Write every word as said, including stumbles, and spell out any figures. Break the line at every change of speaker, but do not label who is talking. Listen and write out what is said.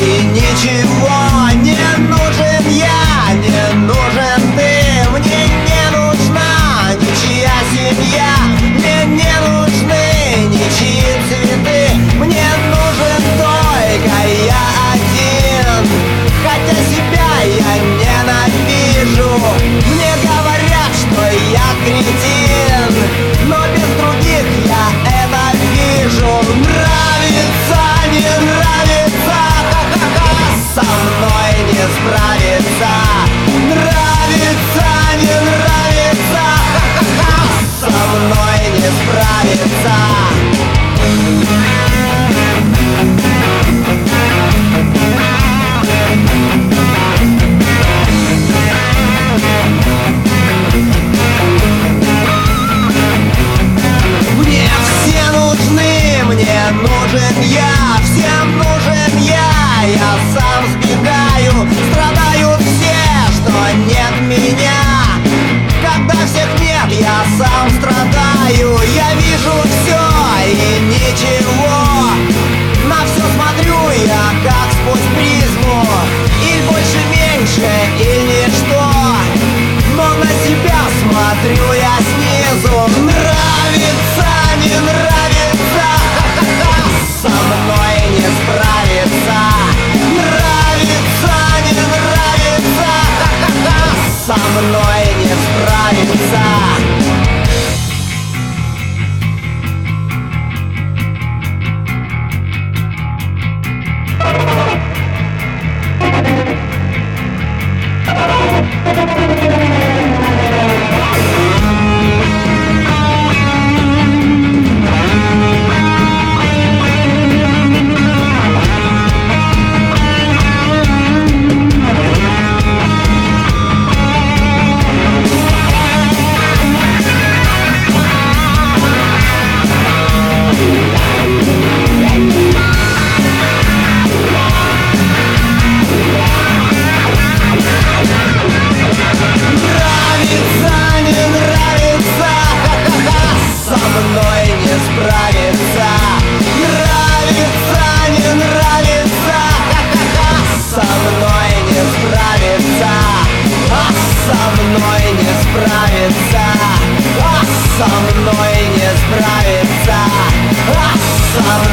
и ничего не нужен я, не нужен ты. Мне не нужна ничья семья, мне не нужны ничьи цветы. Мне нужен только я один, хотя себя я ненавижу. Мне говорят, что я кретин, но без других я это вижу. Нравится, не нравится, ха-ха-ха, со мной не справиться. Нравится, не нравится, ха-ха-ха, со мной не справиться. Мне все нужны, мне нужен я, всем нужен я. Я сам сбегаю, страдают все, что нет меня. Когда всех нет, я сам страдаю. Я вижу все и ничего, на все смотрю я как сквозь призму. Или больше, меньше, или ничто, но на себя смотрю я снизу. Нравится, не нравится, ха-ха-ха, со мной не справиться. Нравится, не нравится, ха-ха-ха, со мной не справиться. Со мной не справиться, а со мной